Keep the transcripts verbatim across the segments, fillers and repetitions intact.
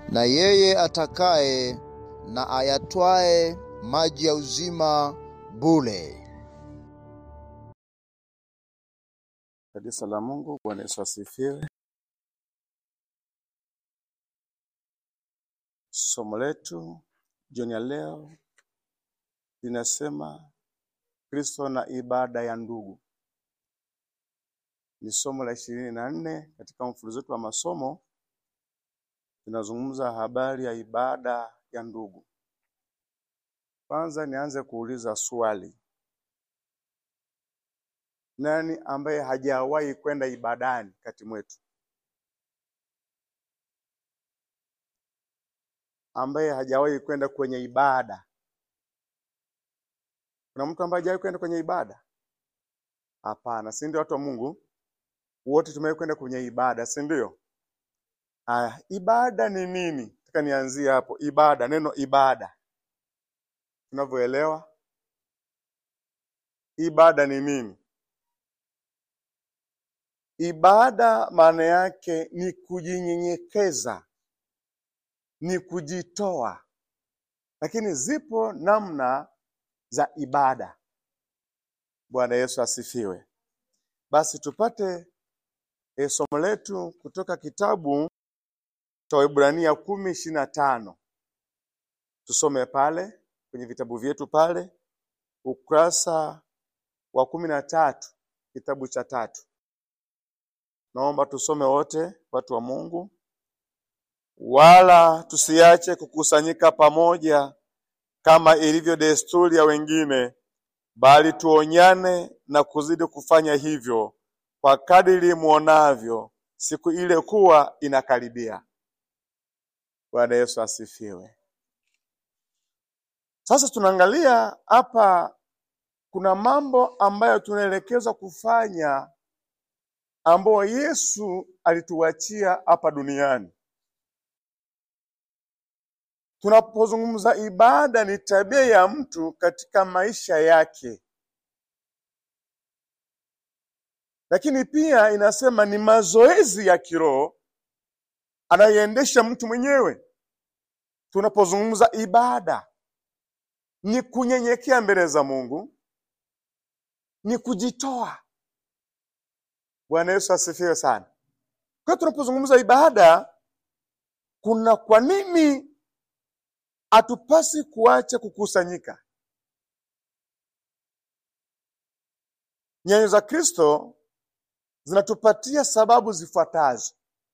na yeye atakaye na ayatwae maji ya uzima bure. Kanisa la Mungu, Bwana Yesu asifiwe. Somo letu jioni ya leo linasema Kristo na ibada ya ndugu. Ni somo la ishirini na nne katika mfululizo wetu wa masomo. Tunazungumza habari ya ibada ya ndugu. Kwanza nianze kuuliza swali. Nani ambaye hajawahi kwenda ibadani kati mwetu? Ambaye hajawahi kwenda kwenye ibada? Kuna mtu ambaye hajawahi kwenda kwenye ibada? Hapana, si ndio watu wa Mungu? Wote tumewahi kwenda kwenye ibada, si ndio? Haya, ibada ni nini? Nataka nianzie hapo. Ibada, neno ibada. Tunavyoelewa ibada ni nini? Ibada maana yake ni kujinyenyekeza, ni kujitoa. Lakini zipo namna za ibada. Bwana Yesu asifiwe. Basi tupate e, somo letu kutoka kitabu cha Waebrania kumi ishirini na tano. Tusome pale kwenye vitabu vyetu pale ukurasa wa kumi na tatu, kitabu cha tatu. Naomba tusome wote, watu wa Mungu. Wala tusiache kukusanyika pamoja kama ilivyo desturi ya wengine, bali tuonyane na kuzidi kufanya hivyo, kwa kadiri muonavyo siku ile kuwa inakaribia. Bwana Yesu asifiwe. Sasa tunaangalia hapa kuna mambo ambayo tunaelekezwa kufanya ambayo Yesu alituachia hapa duniani. Tunapozungumza ibada ni tabia ya mtu katika maisha yake. Lakini pia inasema ni mazoezi ya kiroho anayoendesha mtu mwenyewe. Tunapozungumza ibada ni kunyenyekea mbele za Mungu, ni kujitoa. Bwana Yesu asifiwe sana. Kwa tunapozungumza ibada, kuna kwa nini hatupasi kuacha kukusanyika? Nyayo za Kristo zinatupatia sababu zifuatazo.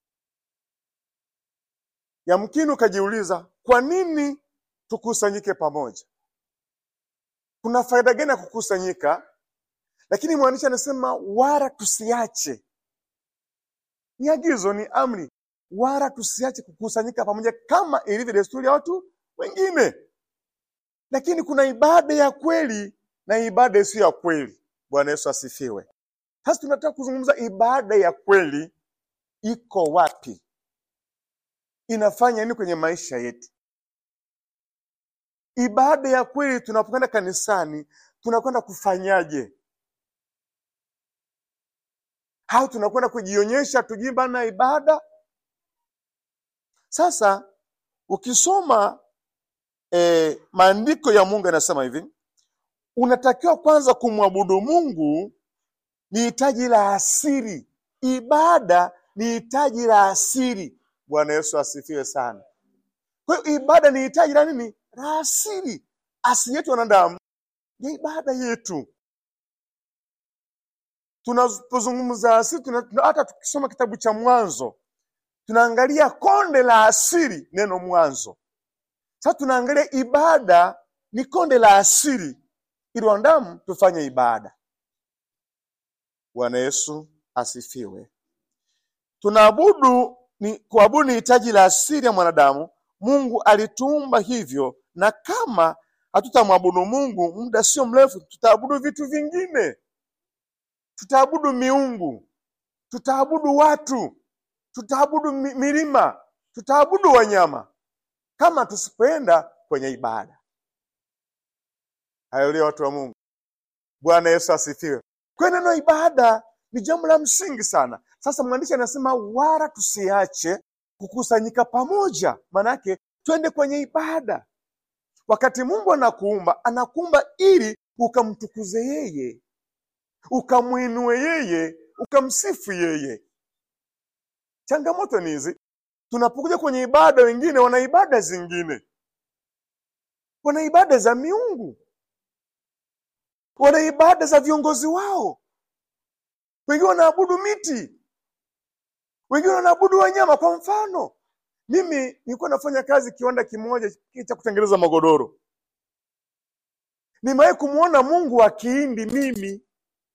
Yamkini ukajiuliza, kwa nini tukusanyike pamoja? Kuna faida gani ya kukusanyika? Lakini mwandishi anasema wala tusiache. Ni agizo, ni amri. Wala tusiache kukusanyika pamoja kama ilivyo desturi ya watu wengine. Lakini kuna ibada ya kweli na ibada isiyo ya kweli. Bwana Yesu asifiwe. Sasa tunataka kuzungumza ibada ya kweli iko wapi? Inafanya nini kwenye maisha yetu? Ibada ya kweli tunapokwenda kanisani, tunakwenda kufanyaje? Au tunakwenda kujionyesha tujimba na ibada? Sasa ukisoma e, maandiko ya Mungu yanasema hivi, unatakiwa kwanza kumwabudu Mungu ni hitaji la asili. Ibada ni hitaji la asili. Bwana Yesu asifiwe sana. Kwa hiyo ibada ni hitaji la nini? La asili. Asili yetu wanadamu ni ibada yetu. Tunapozungumza asili, tuna, hata tukisoma kitabu cha Mwanzo, tunaangalia konde la asili, neno mwanzo. Sasa tunaangalia ibada ni konde la asili ili wanadamu tufanye ibada. Bwana Yesu asifiwe. Tunaabudu ni kuabudu ni hitaji la asili ya mwanadamu. Mungu alituumba hivyo, na kama hatutamwabudu Mungu, muda sio mrefu tutaabudu vitu vingine. Tutaabudu miungu, tutaabudu watu, tutaabudu milima, tutaabudu wanyama kama tusipoenda kwenye ibada. Haleluya watu wa Mungu. Bwana Yesu asifiwe. Kwa neno ibada ni jambo la msingi sana. Sasa mwandishi anasema wala tusiache kukusanyika pamoja, manake twende kwenye ibada. Wakati Mungu anakuumba, anakuumba ili ukamtukuze yeye, ukamuinue yeye, ukamsifu yeye. Changamoto ni hizi, tunapokuja kwenye ibada, wengine wana ibada zingine, wana ibada za miungu, wana ibada za viongozi wao, wengine wanaabudu miti, wengine wanaabudu wanyama. Kwa mfano, mimi nilikuwa nafanya kazi kiwanda kimoja cha kutengeneza magodoro. Nimewahi kumuona Mungu wa Kihindi mimi.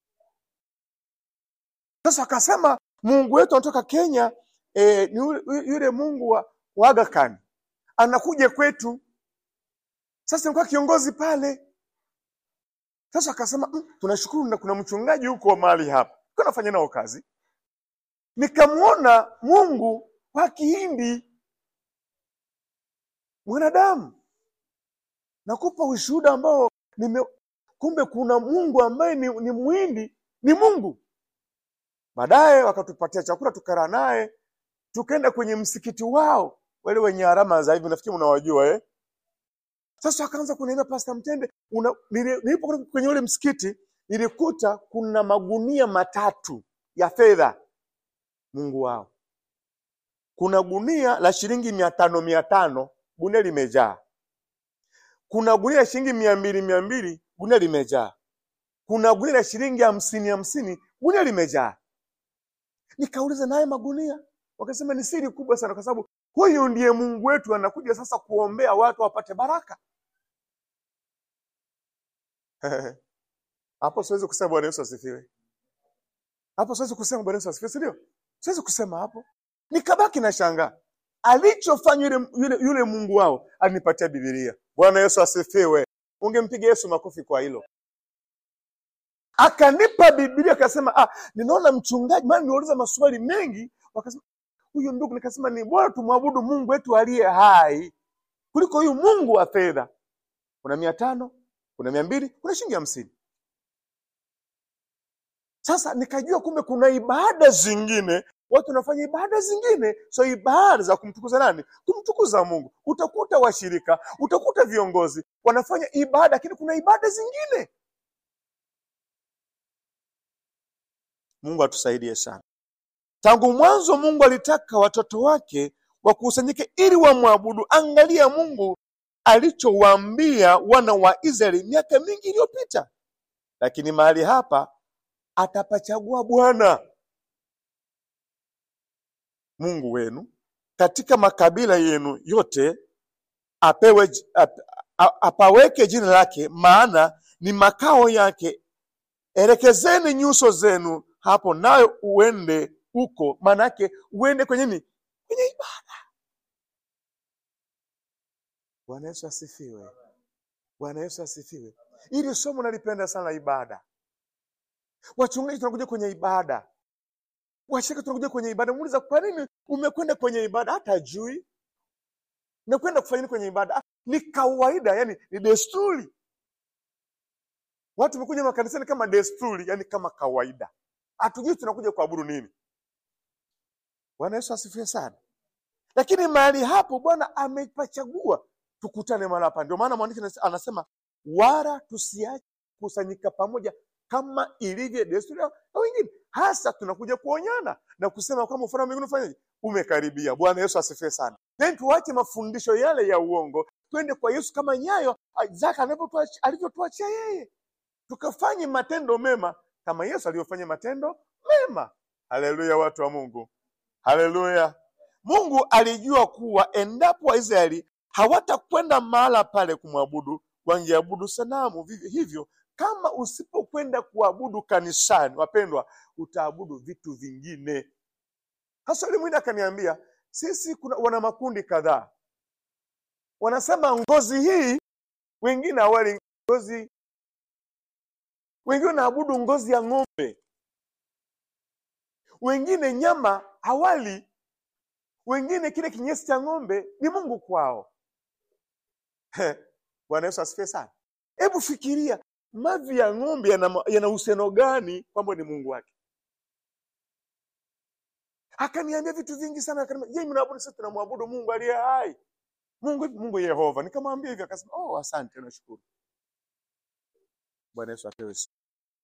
Sasa akasema Mungu wetu anatoka Kenya, eh, ni yule Mungu wa, wa Aga Khan. Anakuja kwetu. Sasa nilikuwa kiongozi pale. Sasa akasema mm, tunashukuru na kuna mchungaji huko mahali hapa. Kwa nafanya nao kazi. Nikamuona Mungu wa Kihindi mwanadamu. Nakupa ushuhuda ambao nime, kumbe kuna Mungu ambaye ni, ni Muhindi, ni Mungu. Baadaye wakatupatia chakula, tukara naye, tukaenda kwenye msikiti wao, wale wenye alama za hivi, nafikiri mnawajua eh. Sasa akaanza kuniambia, Pastor Mtende, nilipo kwenye ule msikiti nilikuta kuna magunia matatu ya fedha Mungu wao. Kuna gunia la shilingi mia tano mia tano, gunia limejaa. Kuna gunia la shilingi mia mbili mia mbili, gunia limejaa. Kuna gunia la shilingi hamsini hamsini, gunia limejaa. Nikauliza naye magunia, wakasema ni siri kubwa sana, kwa sababu huyu ndiye Mungu wetu, anakuja sasa kuombea watu wapate baraka. Hapo siwezi kusema Bwana Yesu asifiwe. Hapo siwezi kusema Bwana Yesu asifiwe, ndio? Siwezi kusema hapo. Nikabaki na shanga. Alichofanya yule, yule yule Mungu wao, alinipatia Biblia. Bwana Yesu asifiwe. Ungempiga Yesu makofi kwa hilo. Akanipa Biblia, akasema ah, ninaona mchungaji, maana niuliza maswali mengi, wakasema huyu ndugu, nikasema ni bora tumwabudu Mungu wetu aliye hai kuliko huyu Mungu wa fedha. Kuna mia tano, kuna mia mbili, kuna shilingi hamsini. Sasa nikajua kumbe kuna ibada zingine, watu wanafanya ibada zingine, so ibada za kumtukuza nani? Kumtukuza Mungu. Utakuta washirika, utakuta viongozi wanafanya ibada, lakini kuna ibada zingine. Mungu atusaidie sana. Tangu mwanzo Mungu alitaka watoto wake wakusanyike ili wamwabudu. Angalia Mungu alichowaambia wana wa Israeli miaka mingi iliyopita. Lakini mahali hapa atapachagua Bwana Mungu wenu katika makabila yenu yote, apewe ap, apaweke jina lake, maana ni makao yake. Elekezeni nyuso zenu hapo, nayo uende huko. Maana yake uende kwenye nini? Kwenye ibada. Bwana Yesu asifiwe. Bwana Yesu asifiwe. Ili somo nalipenda sana ibada. Wachungaji tunakuja kwenye ibada. Washirika tunakuja kwenye ibada. Muuliza, kwa nini umekwenda kwenye ibada? Hata hajui. Umekwenda kufanya nini kwenye ibada? Ni kawaida, yani ni desturi. Watu wamekuja makanisani kama desturi, yani kama kawaida. Hatujui tunakuja kuabudu nini. Bwana Yesu asifiwe sana. Lakini mahali hapo Bwana amepachagua tukutane mahali hapa. Ndio maana mwandishi anasema wala tusiache kusanyika pamoja kama ilivyo desturi ya wengine. Hasa tunakuja kuonyana na kusema kama ufalme wa mbinguni ufanyaje? Umekaribia. Bwana Yesu asifiwe sana. Then tuache mafundisho yale ya uongo. Twende kwa Yesu kama nyayo zake alivyotuachia yeye. Tukafanye matendo mema kama Yesu alivyofanya matendo mema. Haleluya watu wa Mungu. Haleluya. Mungu alijua kuwa endapo Waisraeli hawatakwenda mahala pale kumwabudu, wangeabudu sanamu. Vivyo hivyo, kama usipokwenda kuabudu kanisani, wapendwa, utaabudu vitu vingine. Hasa yule mwingine akaniambia, sisi kuna wana makundi kadhaa. Wanasema ngozi hii, wengine hawali ngozi, wengine wanaabudu ngozi ya ng'ombe. Wengine nyama hawali, wengine kile kinyesi cha ng'ombe ni Mungu kwao. Bwana Yesu asifiwe sana. Hebu fikiria, mavi ya ng'ombe yana yana uhusiano gani kwamba ni Mungu wake? Akaniambia vitu vingi sana, akaniambia, "Je, mnaabudu sisi tunamwabudu Mungu aliye hai. Mungu Mungu Yehova." Nikamwambia hivyo, akasema, "Oh, asante, nashukuru." Bwana Yesu apewe sifa.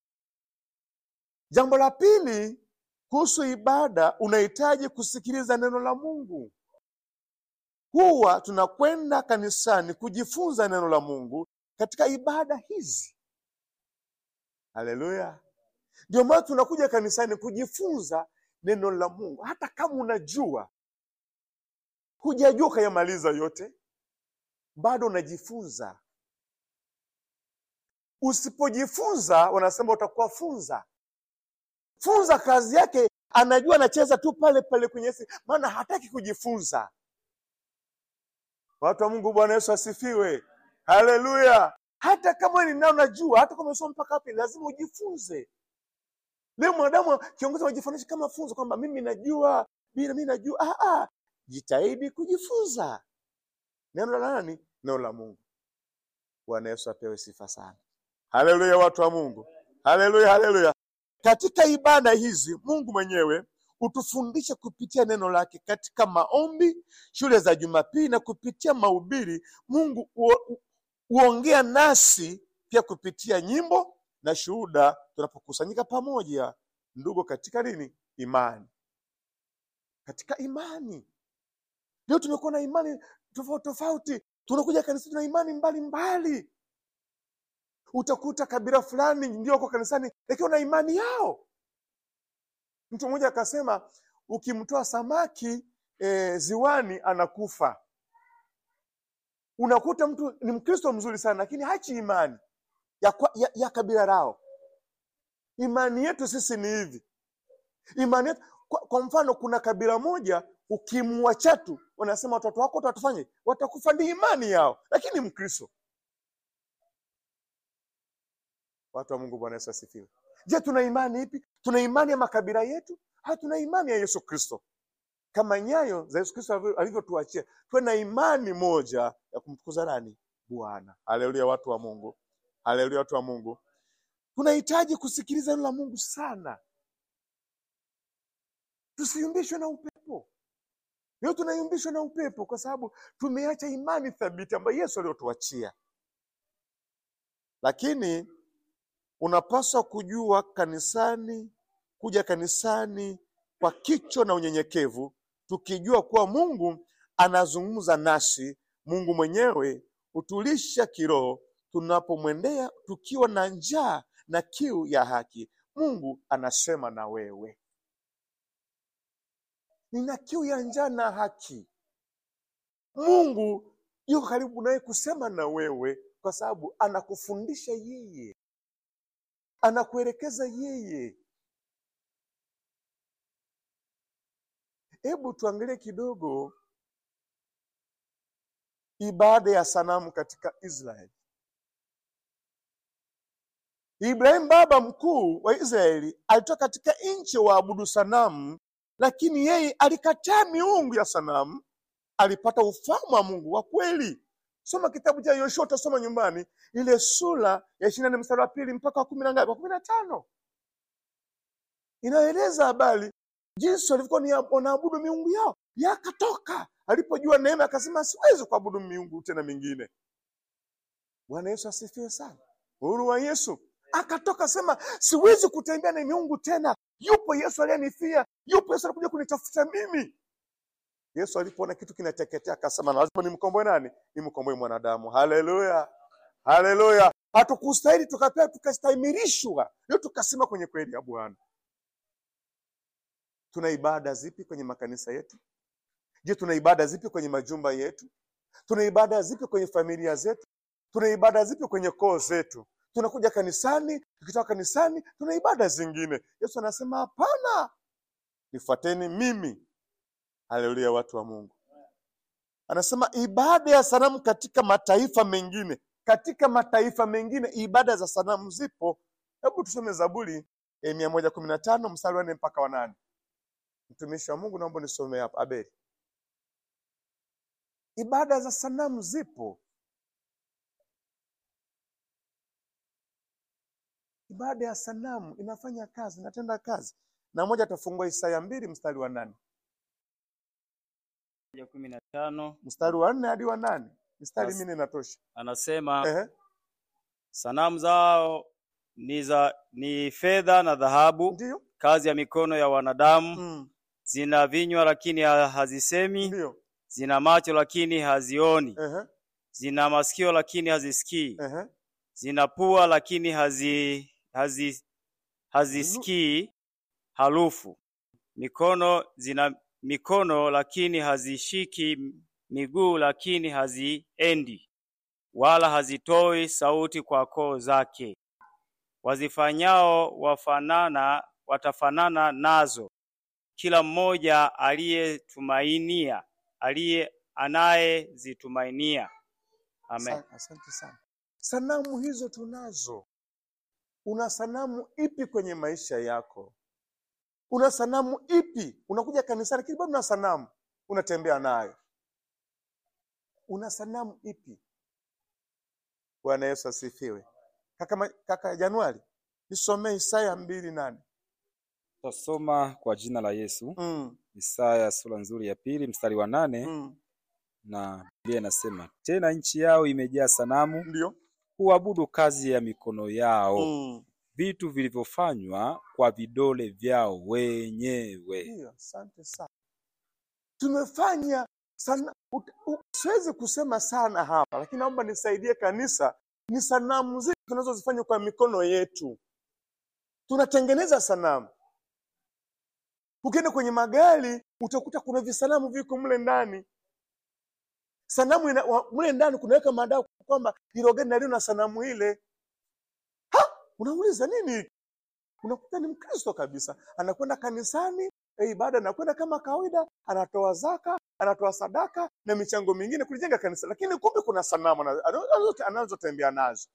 Jambo la pili kuhusu ibada, unahitaji kusikiliza neno la Mungu. Huwa tunakwenda kanisani kujifunza neno la Mungu katika ibada hizi. Haleluya. Ndio maana tunakuja kanisani kujifunza neno la Mungu. Hata kama unajua, hujajua kayamaliza yote, bado unajifunza. Usipojifunza, wanasema utakuwa funza. Funza kazi yake, anajua anacheza tu pale pale kwenye si, maana hataki kujifunza. Watu wa Mungu, Bwana Yesu asifiwe. Haleluya. Hata kama ni nao unajua, hata kama umesoma mpaka wapi, lazima ujifunze. Leo mwanadamu kiongozi anajifanisha kama funzo kwamba mimi najua, bila mimi najua. Ah ah, jitahidi kujifunza. Neno la nani? Neno la Mungu. Bwana Yesu apewe sifa sana. Haleluya watu wa Mungu. Haleluya, haleluya. Katika ibada hizi Mungu mwenyewe utufundisha kupitia neno lake katika maombi, shule za Jumapili na kupitia mahubiri. Mungu huongea nasi pia kupitia nyimbo na shuhuda tunapokusanyika pamoja ndugu katika nini? Imani. Katika imani. Leo tumekuwa na imani tofauti tofauti. Tunakuja kanisani tuna imani mbalimbali mbali. Utakuta kabila fulani ndio kwa kanisani lakini una imani yao. Mtu mmoja akasema ukimtoa samaki e, ziwani anakufa. Unakuta mtu ni Mkristo mzuri sana lakini hachi imani ya, ya, ya kabila lao. Imani yetu sisi ni hivi. Imani yetu, kwa, kwa mfano kuna kabila moja ukimwacha tu wanasema watoto wako watafanye watakufa, ndi imani yao, lakini Mkristo. Watu wa Mungu, Bwana Yesu asifiwe. Je, tuna imani ipi? Tuna imani ya makabila yetu? Au tuna imani ya Yesu Kristo? Kama nyayo za Yesu Kristo alivyotuachia, tuwe na imani moja ya kumtukuza nani? Bwana. Haleluya watu wa Mungu. Haleluya watu wa Mungu. Tunahitaji kusikiliza neno la Mungu sana. Tusiyumbishwe na upepo. Leo tunayumbishwa na upepo kwa sababu tumeacha imani thabiti ambayo Yesu aliyotuachia. Lakini unapaswa kujua kanisani, kuja kanisani kwa kicho na unyenyekevu, tukijua kuwa Mungu anazungumza nasi. Mungu mwenyewe utulisha kiroho tunapomwendea tukiwa na njaa na kiu ya haki. Mungu anasema na wewe. Nina kiu ya njaa na haki. Mungu yuko karibu nawe kusema na wewe kwa sababu anakufundisha yeye. Anakuelekeza yeye. Hebu tuangalie kidogo ibada ya sanamu katika Israeli. Ibrahim baba mkuu wa Israeli alitoka katika nchi waabudu sanamu, lakini yeye alikataa miungu ya sanamu, alipata ufahamu wa Mungu wa kweli. Soma kitabu cha Yoshua, utasoma nyumbani, ile sura ya ishirini na nne mstari wa pili mpaka wa kumi na ngapi? kumi na tano. Inaeleza habari jinsi walivyokuwa wanaabudu miungu yao. Yakatoka, alipojua neema akasema siwezi kuabudu miungu tena mingine. Bwana Yesu asifiwe sana. Uhuru wa Yesu. Akatoka sema siwezi kutembea na miungu tena. Yupo Yesu aliyenifia, yupo Yesu alikuja kunitafuta mimi. Yesu alipoona kitu kinateketea akasema lazima nimkomboe nani? Nimkomboe mwanadamu. Haleluya. Haleluya. Hatukustahili tukapewa tukastahimirishwa. Leo tukasema kwenye kweli ya Bwana. Tuna ibada zipi kwenye makanisa yetu? Je, tuna ibada zipi kwenye majumba yetu? Tuna ibada zipi kwenye familia zetu? Tuna ibada zipi kwenye koo zetu? Tunakuja kanisani, tukitoka kanisani tuna ibada zingine. Yesu anasema hapana. Nifuateni mimi. Haleluya watu wa Mungu. Anasema ibada ya sanamu katika mataifa mengine. Katika mataifa mengine ibada za sanamu zipo. Hebu tusome Zaburi eh, mia moja kumi na tano mstari wa nne mpaka wa nane. Mtumishi wa Mungu naomba nisome hapa Abeli. Ibada za sanamu zipo. Ibada ya sanamu inafanya kazi, inatenda kazi. na moja atafungua Isaya mbili mstari wa nane. kumi na tano Mstari wa nne hadi wa nane. Mstari As- minne inatosha. anasema Ehe. sanamu zao ni za ni fedha na dhahabu, Ndio. kazi ya mikono ya wanadamu. Mm. Zina vinywa lakini ha- hazisemi, Ndio. zina macho lakini hazioni, Ehe. zina masikio lakini hazisikii, Ehe. zina pua lakini hazi hazi hazisikii harufu, mikono zina mikono lakini hazishiki, miguu lakini haziendi, wala hazitoi sauti kwa koo zake. Wazifanyao wafanana watafanana nazo, kila mmoja aliyetumainia aliye anayezitumainia. Amen. Sa- Asante sana. Sanamu hizo tunazo. Una sanamu ipi kwenye maisha yako? Una sanamu ipi? Unakuja kanisani lakini bado una sanamu unatembea nayo. Una sanamu ipi? Bwana Yesu asifiwe. Kaka, ma- kaka Januari, nisomee Isaya mbili nane. Tutasoma kwa jina la Yesu. Mm. Isaya sura nzuri ya pili mstari wa nane. Mm. Na Biblia inasema, tena nchi yao imejaa sanamu, Ndio. huabudu kazi ya mikono yao, Mm. vitu vilivyofanywa kwa vidole vyao wenyewe. Ndio, asante sana. Tumefanya sana, ut- u- siwezi kusema sana hapa, lakini naomba nisaidie kanisa. Ni sanamu zipi tunazozifanya kwa mikono yetu? Tunatengeneza sanamu. Ukienda kwenye magari utakuta kuna visanamu viko mle ndani. Sanamu ina, wa- mle ndani kunaweka madawa kwamba hilo gari nalio na sanamu ile. Ha! Unauliza nini? Unakuta ni Mkristo kabisa, anakwenda kanisani, eh, ibada anakwenda kama kawaida, anatoa zaka, anatoa sadaka na michango mingine kulijenga kanisa, lakini kumbe kuna sanamu ana- anazo- anazotembea nazo.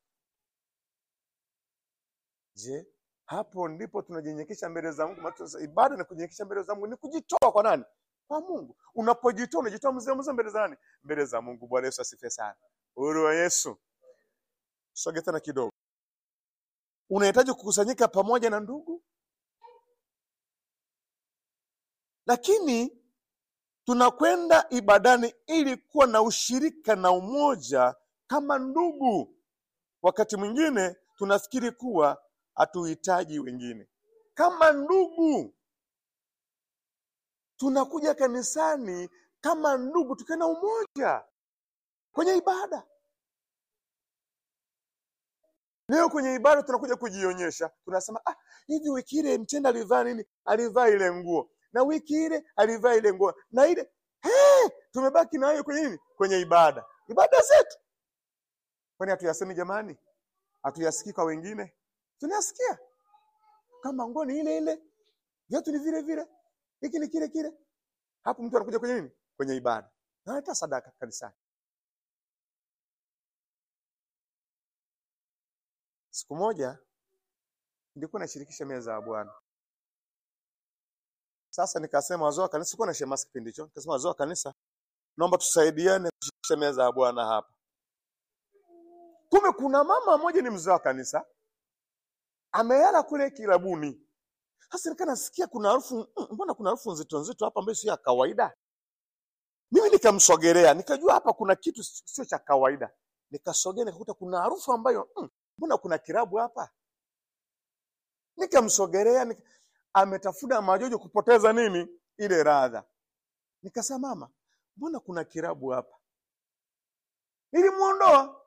Je, hapo ndipo tunajinyenyekesha mbele za Mungu? Maana ibada na kujinyenyekesha mbele za Mungu ni kujitoa kwa nani? Kwa Mungu. Unapojitoa unajitoa mzee mzee mbele za nani? Mbele za Mungu. Bwana Yesu asifiwe sana. Uhuru wa Yesu. Soge tena kidogo. Unahitaji kukusanyika pamoja na ndugu, lakini tunakwenda ibadani ili kuwa na ushirika na umoja kama ndugu. Wakati mwingine tunafikiri kuwa hatuhitaji wengine. Kama ndugu tunakuja kanisani kama ndugu, tukiwa na umoja kwenye ibada. Leo kwenye ibada tunakuja kujionyesha, tunasema ah, hivi wiki ile Mtenda alivaa nini? Alivaa ile nguo, na wiki ile alivaa ile nguo, na ile hey, tumebaki nayo kwenye nini? Kwenye ibada, ibada zetu. Kwani hatuyasemi jamani? Hatuyasikii kwa wengine? Tunasikia. Kama nguo ni ile ile, viatu ni vile vile, hiki ni kile kile. Hapo mtu anakuja kwenye nini? Kwenye ibada, na analeta sadaka kanisani. Siku moja nilikuwa nashirikisha meza ya Bwana. Sasa nikasema wazee wa kanisa, sikuwa na shemasi kipindi hicho. Nikasema wazee wa kanisa, naomba tusaidiane kushirikisha meza ya Bwana hapa. Kumbe kuna mama mmoja ni mzee wa kanisa, amelala kule kilabuni. Sasa nikaa nasikia kuna harufu, mm, mbona kuna harufu nzito nzito hapa ambayo sio ya kawaida. Mimi nikamsogelea, nikajua hapa kuna kitu sio cha kawaida. Nikasogea nikakuta kuna harufu ambayo mm, mbona kuna kirabu hapa? Nikamsogelea, nika, ametafuta majojo kupoteza nini? Ile radha. Nikasema mama, mbona kuna kirabu hapa? Nilimuondoa.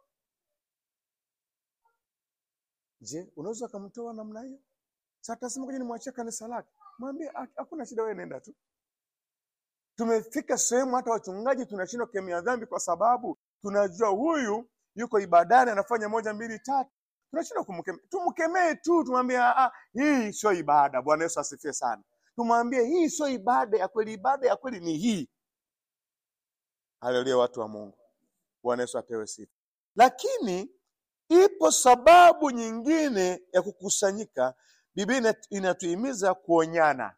Je, unaweza kumtoa namna hiyo? Sasa tasema kwenye nimwachie kanisa lake. Mwambie hakuna shida, wewe nenda tu. Tumefika sehemu hata wachungaji tunashindwa kemea dhambi kwa sababu tunajua huyu yuko ibadani anafanya moja mbili tatu. Tunashindwa kumkemea. Tumkemee tu, tumwambie ah, hii sio ibada. Bwana Yesu asifiwe sana. Tumwambie hii sio ibada ya kweli, ibada ya kweli ni hii. Haleluya, watu wa Mungu. Bwana Yesu apewe sifa. Lakini ipo sababu nyingine ya kukusanyika. Biblia inatuhimiza kuonyana.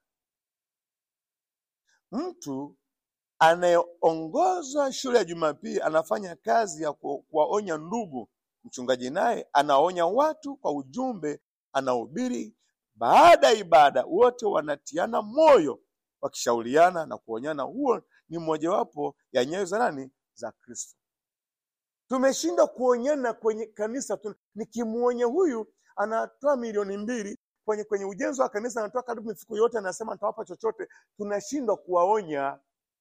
Mtu anayeongoza shule ya Jumapili anafanya kazi ya kuwaonya ndugu. Mchungaji naye anaonya watu kwa ujumbe, anahubiri Baada ya ibada wote wanatiana moyo, wakishauriana na kuonyana. Huo ni mojawapo ya nyayo za nani? Za Kristo. Tumeshindwa kuonyana kwenye kanisa. Nikimuonya huyu anatoa milioni mbili kwenye kwenye ujenzi wa kanisa, anatoa karibu mifuko yote, anasema nitawapa chochote. Tunashindwa kuwaonya.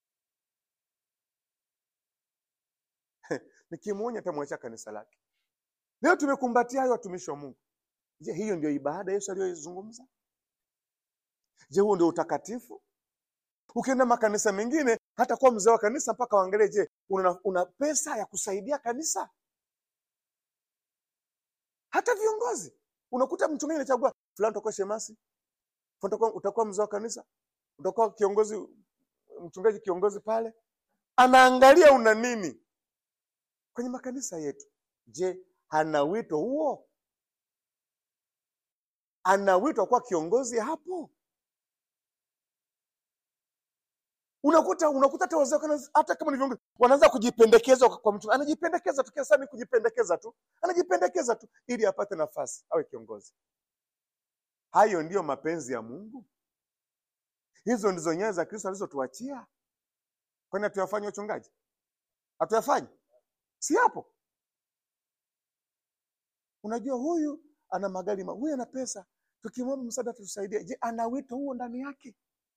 Nikimuonya atamwacha kanisa lake. Leo tumekumbatia hayo watumishi wa Mungu. Je, hiyo ndio ibada Yesu aliyozungumza? Je, huo ndio utakatifu? Ukienda makanisa mengine, hata kwa mzee wa kanisa mpaka waangalie, je, una, una pesa ya kusaidia kanisa? Hata viongozi unakuta mchungaji anachagua fulani utakuwa shemasi, utakuwa utakuwa mzee wa kanisa, utakuwa kiongozi, mchungaji kiongozi pale. Anaangalia una nini kwenye makanisa yetu. Je, hana wito huo? Ana wito kwa kiongozi hapo? Unakuta unakuta hata wazee hata kama ni viongozi wanaanza kujipendekeza kwa mtu. Anajipendekeza tu kiasi ni kujipendekeza tu. Anajipendekeza tu ili apate nafasi awe kiongozi. Hayo ndiyo mapenzi ya Mungu? Hizo ndizo nyayo za Kristo alizotuachia? Kwani hatuyafanye wachungaji? Hatuyafanye? Si hapo. Unajua huyu ana magari, huyu ana pesa, tukimwomba msaada tusaidie. Je, ana wito huo ndani yake?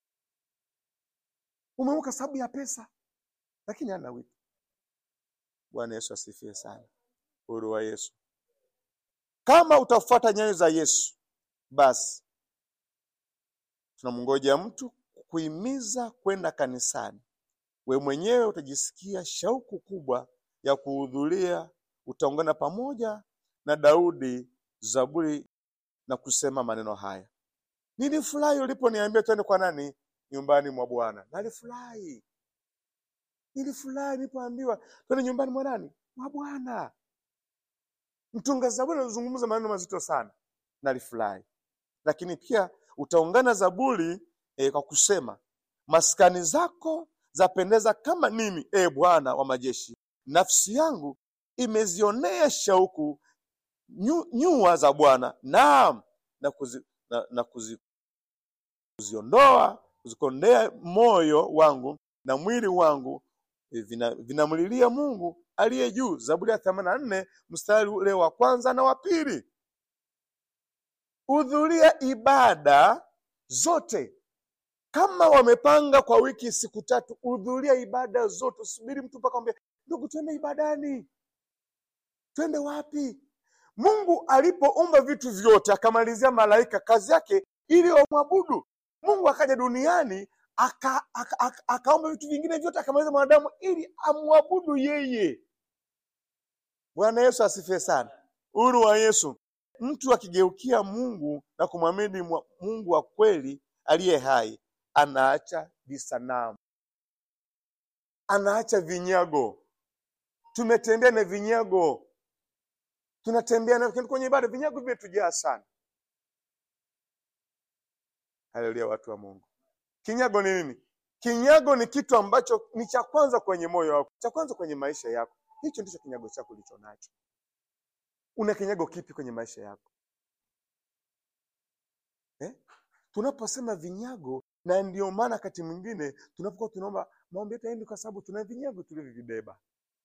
Umeuka sababu ya pesa, lakini ana wito. Bwana Yesu asifiwe sana. Uhuru wa Yesu. Kama utafuata nyayo za Yesu, basi tunamngoja mtu kuhimiza kwenda kanisani. We mwenyewe utajisikia shauku kubwa ya kuhudhuria. Utaungana pamoja na Daudi Zaburi na kusema maneno haya: nilifurahi uliponiambia twende kwa nani? Nyumbani mwa Bwana. Nalifurahi. Nilifurahi nilipoambiwa twende nyumbani mwa nani? Mwa Bwana. Mtunga Zaburi anazungumza maneno mazito sana. Nalifurahi. Lakini pia utaungana Zaburi eh, kwa kusema maskani zako zapendeza kama nini, e Bwana wa majeshi. Nafsi yangu imezionea shauku nyu, nyua za Bwana. Naam, na kuzi, na, na kuzi, kuziondoa kuzikondea moyo wangu na mwili wangu vinamlilia vina Mungu aliye juu. Zaburi ya themanini na nne mstari ule wa kwanza na wa pili. Hudhuria ibada zote. Kama wamepanga kwa wiki siku tatu, hudhuria ibada zote. Usubiri mtu mpaka mwambie, ndugu twende ibadani. Twende wapi? Mungu alipoumba vitu vyote akamalizia malaika kazi yake ili wamwabudu. Mungu akaja duniani aka aka, aka, akaumba vitu vingine vyote akamaliza mwanadamu ili amwabudu yeye. Bwana Yesu asifiwe sana. Uhuru wa Yesu. Mtu akigeukia Mungu na kumwamini Mungu wa kweli aliye hai, anaacha visanamu. Anaacha vinyago. Tumetembea na vinyago. Tunatembea na kwenye ibada vinyago vimetujaa sana. Haleluya watu wa Mungu. Kinyago ni nini? Kinyago ni kitu ambacho ni cha kwanza kwenye moyo wako, cha kwanza kwenye maisha yako. Hicho ndicho kinyago chako ulicho nacho. Una kinyago kipi kwenye maisha yako? Eh? Tunaposema vinyago, na ndio maana wakati mwingine tunapokuwa tunaomba maombi yetu yaende, kwa sababu tuna vinyago tulivyobeba.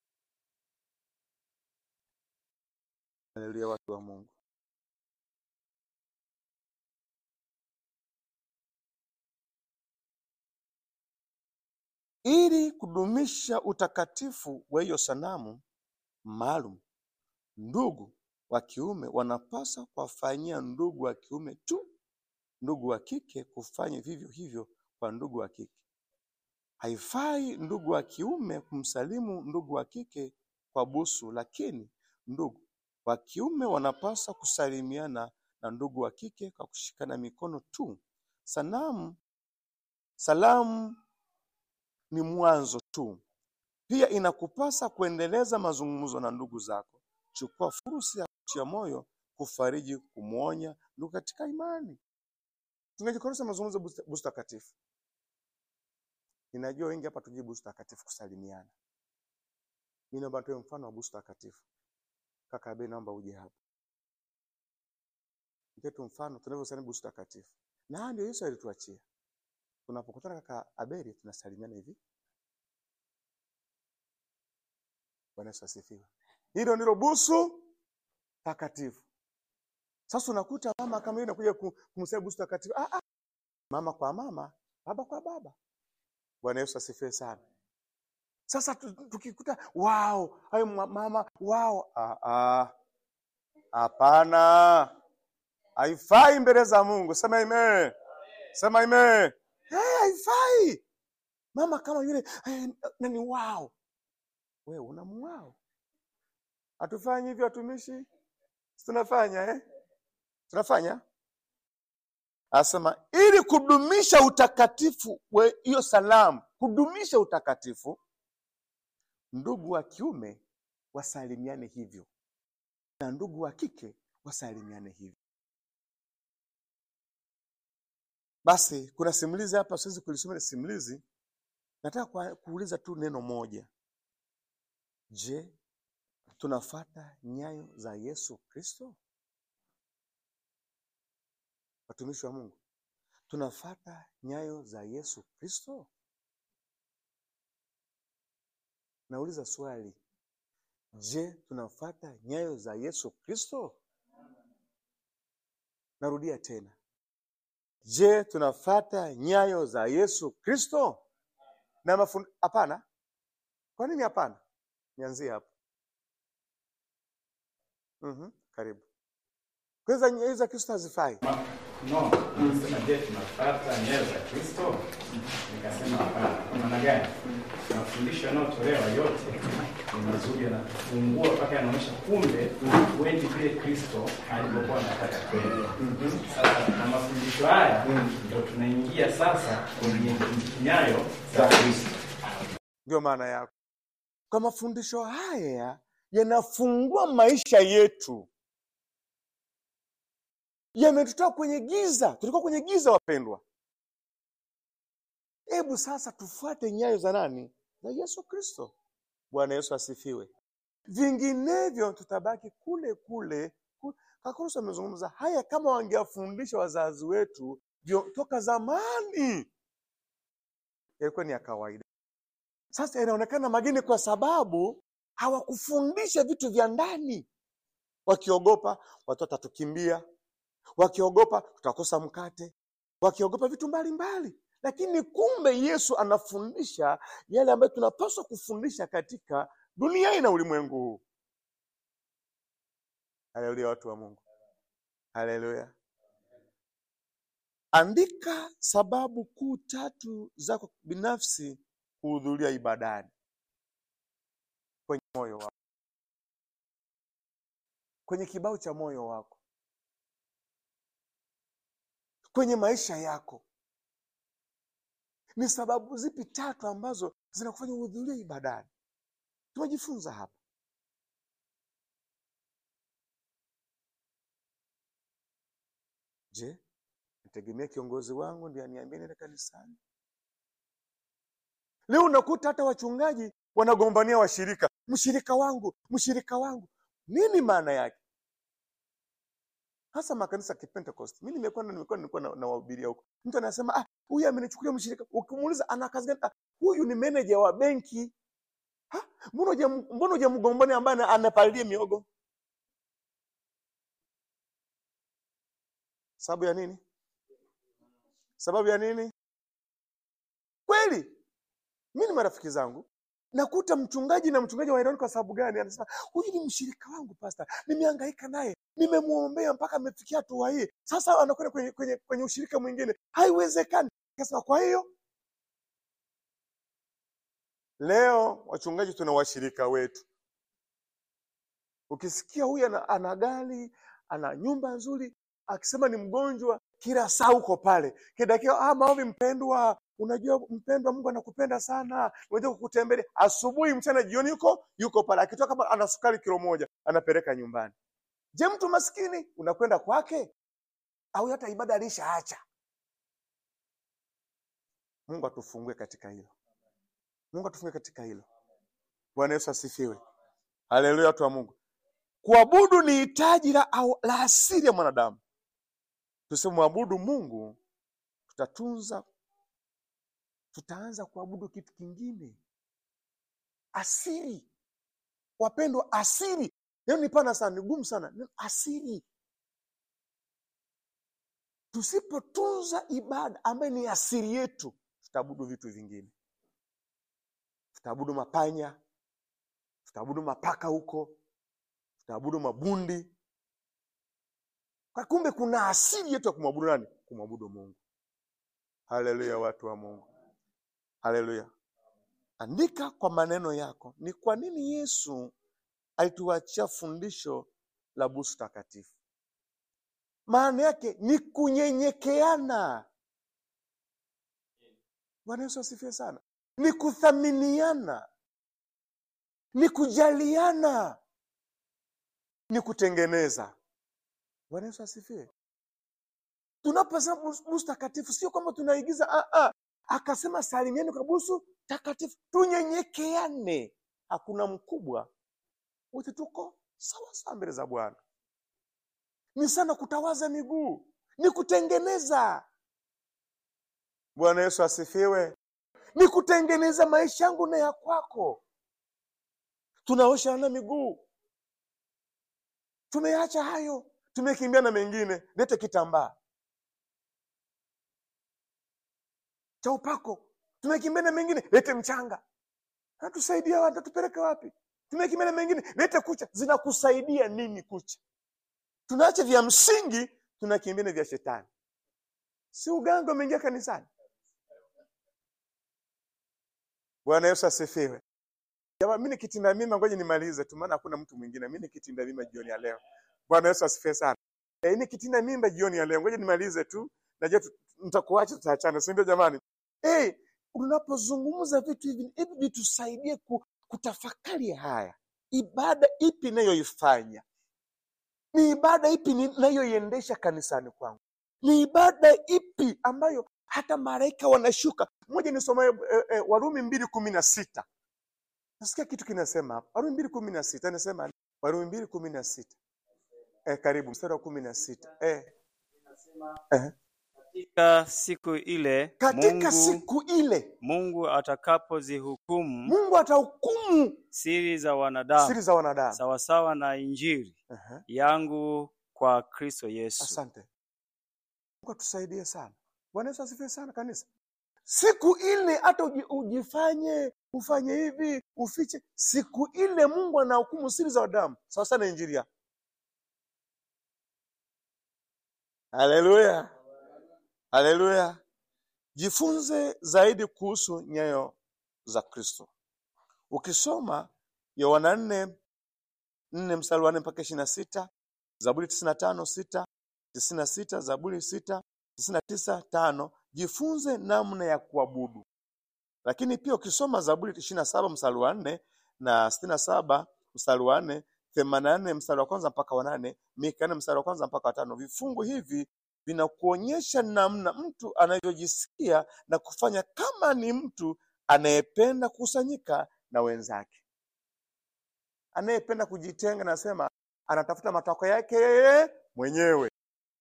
Haleluya watu wa Mungu. Ili kudumisha utakatifu wa hiyo sanamu maalum, ndugu wa kiume wanapaswa kuwafanyia ndugu wa kiume tu. Ndugu wa kike kufanya vivyo hivyo kwa ndugu wa kike. Haifai ndugu wa kiume kumsalimu ndugu wa kike kwa busu, lakini ndugu wa kiume wanapaswa kusalimiana na ndugu wa kike kwa kushikana mikono tu. Sanamu, salamu ni mwanzo tu. Pia inakupasa kuendeleza mazungumzo na ndugu zako. Chukua fursa ya kutia moyo, kufariji, kumuonya ndugu katika imani. Tunajikonosa mazungumzo busu takatifu. Ninajua wengi hapa tujui busu takatifu kusalimiana. Mimi naomba tuwe mfano wa busu takatifu. Kaka Abe, naomba uje hapa. Mpetu mfano tunavyosali busu takatifu. Na ndio Yesu alituachia. Tunapokutana kaka Abeli tunasalimiana hivi. Bwana Yesu asifiwe. Hilo ndilo busu takatifu. Sasa unakuta mama kama yeye anakuja kumsaidia busu takatifu. Ah ah. Mama kwa mama, baba kwa baba. Bwana Yesu asifiwe sana. Sasa tukikuta wow, hayo mama wow, ah ah. Hapana. Haifai mbele za Mungu. Sema amen. Sema amen. Eh, haifai. Mama kama yule hey, nani wow. Wewe unamwao. Hatufanyi hivyo watumishi? Tunafanya eh? Tunafanya? Asema ili kudumisha utakatifu hiyo salamu, kudumisha utakatifu, ndugu wa kiume wasalimiane hivyo. Na ndugu wa kike wasalimiane hivyo. Basi kuna simulizi hapa, siwezi kulisoma ile simulizi. Nataka kuuliza tu neno moja. Je, tunafuata nyayo za Yesu Kristo? Watumishi wa Mungu, tunafuata nyayo za Yesu Kristo? Nauliza swali. Je, tunafuata nyayo za Yesu Kristo? Narudia tena. Je, tunafuata nyayo za Yesu Kristo? Na mafund... Hapana. Kwa nini hapana? Nianzie hapo. Mhm, karibu. Kwanza nyayo za Kristo hazifai. No, nasema je, tunafuata nyayo za Kristo? Nikasema hapana. Kwa maana gani? Mafundisho yanayotolewa yote ni mazuri, yanafungua mpaka yanaonyesha kumbe wendi vile Kristo alipokuwa anataka kwenda. Sasa na mafundisho haya ndio tunaingia sasa kwenye nyayo za Kristo. Ndio maana yako. Kwa mafundisho haya yanafungua maisha yetu. Yametutoa kwenye giza. Tulikuwa kwenye giza wapendwa. Hebu sasa tufuate nyayo za nani? Za Yesu Kristo. Bwana Yesu asifiwe. Vinginevyo tutabaki kule kule. Kakruso amezungumza haya kama wangewafundisha wazazi wetu toka zamani. Ilikuwa ni ya kawaida. Sasa inaonekana mageni kwa sababu hawakufundisha vitu vya ndani. Wakiogopa watoto watukimbia. Wakiogopa tutakosa mkate. Wakiogopa vitu mbalimbali. Lakini kumbe Yesu anafundisha yale ambayo tunapaswa kufundisha katika dunia hii na ulimwengu huu. Haleluya watu wa Mungu. Haleluya. Andika sababu kuu tatu zako binafsi kuhudhuria ibadani. Kwenye moyo wako. Kwenye kibao cha moyo wako. Kwenye maisha yako. Ni sababu zipi tatu ambazo zinakufanya uhudhurie ibadani? Tumejifunza hapa. Je, nategemea kiongozi wangu ndiye aniambie nenda kanisani? Leo unakuta hata wachungaji wanagombania washirika. Mshirika wangu, mshirika wangu. Nini maana yake? Hasa makanisa ya Pentecost. Mimi nimekuwa nimekuwa nimekuwa na wahubiria huko. Mtu anasema ah huyu amenichukulia mshirika. Ukimuuliza ana kazi gani? Ah, huyu ni manager wa benki. Ha? Mbona je mbona je mgombani ambaye anapalilia miogo? Sababu ya nini? Sababu ya nini? Kweli? Mimi ni marafiki zangu. Nakuta mchungaji na mchungaji wa Ironi kwa sababu gani? Anasema, huyu ni mshirika wangu pastor. Nimehangaika naye. Nimemuombea mpaka amefikia hatua hii. Sasa anakwenda kwenye, kwenye kwenye ushirika mwingine. Haiwezekani. Akasema kwa hiyo leo wachungaji tuna washirika wetu. Ukisikia huyu ana, ana gari, ana nyumba nzuri, akisema ni mgonjwa, kila saa uko pale. Kidakia ah maombi mpendwa, unajua mpendwa Mungu anakupenda sana. Unajua kukutembelea asubuhi, mchana, jioni yuko yuko pale. Akitoka kama ana sukari kilo moja, anapeleka nyumbani. Je, mtu maskini unakwenda kwake? Au hata ibada alishaacha? Mungu atufungue katika hilo. Mungu atufungue katika hilo. Bwana Yesu asifiwe. Haleluya watu wa Mungu. Kuabudu ni hitaji la, la asili ya mwanadamu. tusimwabudu Mungu, tutatunza tutaanza kuabudu kitu kingine. Asiri. Wapendwa, asiri. Neno ni pana sana, ni gumu sana. Asiri. Tusipotunza ibada ambayo ni asiri yetu, tutaabudu vitu vingine. Tutaabudu mapanya, tutaabudu mapaka huko, tutaabudu mabundi. Kwa kumbe kuna asili yetu ya kumwabudu nani? Kumwabudu Mungu. Haleluya, watu wa Mungu. Haleluya. Andika kwa maneno yako, ni kwa nini Yesu alituachia fundisho la busu takatifu? Maana yake ni kunyenyekeana. Bwana Yesu asifiwe sana. Ni kuthaminiana, ni kujaliana, ni kutengeneza. Bwana Yesu asifiwe. Tunaposema busu takatifu sio kwamba tunaigiza a a. Akasema salimieni kwa busu takatifu, tunyenyekeane. Hakuna mkubwa. Wote tuko sawa sawa mbele za Bwana. Ni sana kutawaza miguu, ni kutengeneza. Bwana Yesu asifiwe. Ni kutengeneza maisha yangu na ya kwako. Tunaoshana miguu. Tumeacha hayo, tumekimbia na mengine. Lete kitambaa cha upako. Tumekimbia na mengine. Lete mchanga. Hatusaidia watu, tupeleke wapi? Tumekimbia na mengine. Lete kucha. Zinakusaidia nini kucha? Tunaacha vya msingi, tunakimbia na vya shetani. Si uganga umeingia kanisani? Bwana Yesu asifiwe. Jamaa, mimi nikitinda mimba, ngoja nimalize tu maana hakuna mtu mwingine. Mimi nikitinda mimba jioni ya leo. Bwana Yesu asifiwe sana. Eh, nikitinda mimba jioni ya leo, ngoja nimalize tu. Najua nitakuacha tutaachana, si ndio jamani? Eh, unapozungumza vitu hivi, hivi vitusaidie kutafakari haya. Ibada ipi ninayoifanya? Ni ibada ipi ninayoiendesha kanisani kwangu? Ni ibada ipi ambayo hata malaika wanashuka? Mmoja nisome e, e, Warumi mbili kumi na sita. Nasikia kitu kinasema hapa. Warumi mbili kumi na sita inasema, Warumi mbili kumi na sita. Eh, karibu mstari wa kumi na sita. Eh. Eh. Katika siku ile Katika Mungu, siku ile Mungu atakapozihukumu Mungu atahukumu siri za wanadamu, siri za wanadamu sawasawa na injili uh-huh. yangu kwa Kristo Yesu. Asante. Mungu atusaidie sana. Bwana Yesu asifiwe sana kanisa. Siku ile hata ujifanye, ufanye hivi, ufiche, siku ile Mungu anahukumu siri za wanadamu sawasawa na injili yake. Haleluya. Haleluya. Jifunze zaidi kuhusu nyayo za Kristo. Ukisoma Yohana nne nne mstari wa nne mpaka ishirini na sita, Zaburi tisini na tano sita, tisini na sita, Zaburi sita, tisini na tisa tano, jifunze namna ya kuabudu. Lakini pia ukisoma Zaburi ishirini na saba mstari wa nne na sitini na saba mstari wa nne, themanini na nne mstari wa kwanza mpaka wa nane, Mika nne mstari wa kwanza mpaka wa tano, vifungu hivi vinakuonyesha namna mtu anavyojisikia na kufanya kama ni mtu anayependa kusanyika na wenzake. Anayependa kujitenga, nasema anatafuta matakwa yake mwenyewe.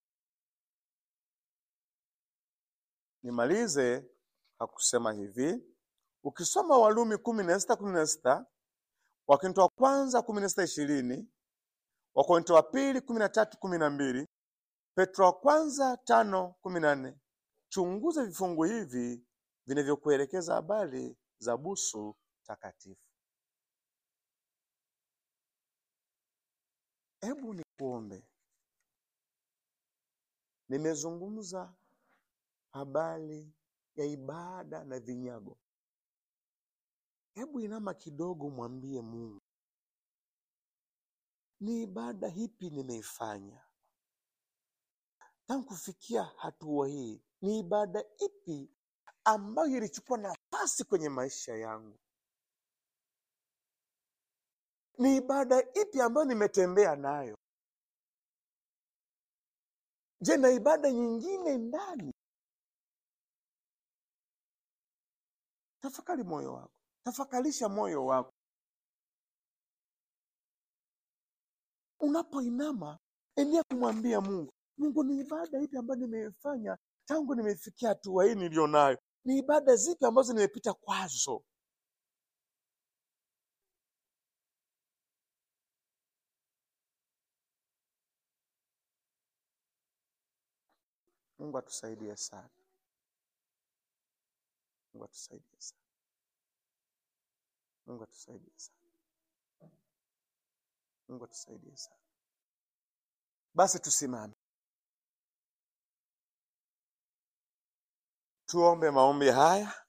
Nimalize hakusema hivi. Ukisoma Warumi kumi na sita kumi na sita, Wakorintho wa kwanza kumi na sita ishirini, Wakorintho wa pili kumi na tatu kumi na mbili, Petro wa kwanza tano kumi na nne, chunguza vifungu hivi vinavyokuelekeza habari za busu takatifu. Hebu nikuombe. Nimezungumza habari ya ibada na vinyago. Hebu inama kidogo, mwambie Mungu, ni ibada hipi nimeifanya? Tangu kufikia hatua hii, ni ibada ipi ambayo ilichukua nafasi kwenye maisha yangu? Ni ibada ipi ambayo nimetembea nayo? Je, na ibada nyingine ndani? Tafakari moyo wako. Tafakarisha moyo wako. Unapoinama, endelea kumwambia Mungu, Mungu, ni ibada ipi ambayo nimeifanya tangu nimefikia hatua hii nilionayo? Ni ibada zipi ambazo nimepita kwazo? Mungu atusaidie sana. Mungu atusaidie sana. Mungu atusaidie sana. Mungu atusaidie sana. Basi tusimame. Tuombe maombi haya.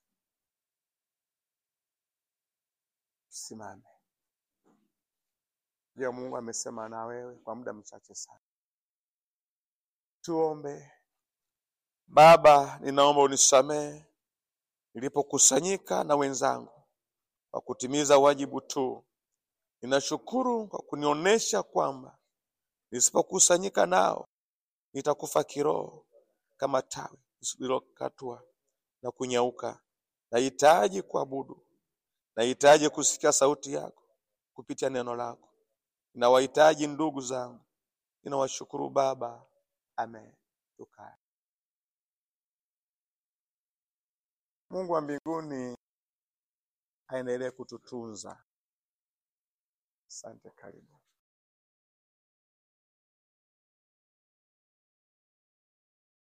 Tusimame. Ndio Mungu amesema na wewe kwa muda mchache sana. Tuombe. Baba, ninaomba unisamehe nilipokusanyika na wenzangu kwa kutimiza wajibu tu. Ninashukuru kwa kunionyesha kwamba nisipokusanyika nao nitakufa kiroho kama tawi lisilokatwa na kunyauka. Nahitaji kuabudu. Nahitaji kusikia sauti yako kupitia neno lako. Ninawahitaji ndugu zangu. Ninawashukuru Baba. Amen. Tukae. Mungu wa mbinguni aendelee kututunza. Asante. Karibu.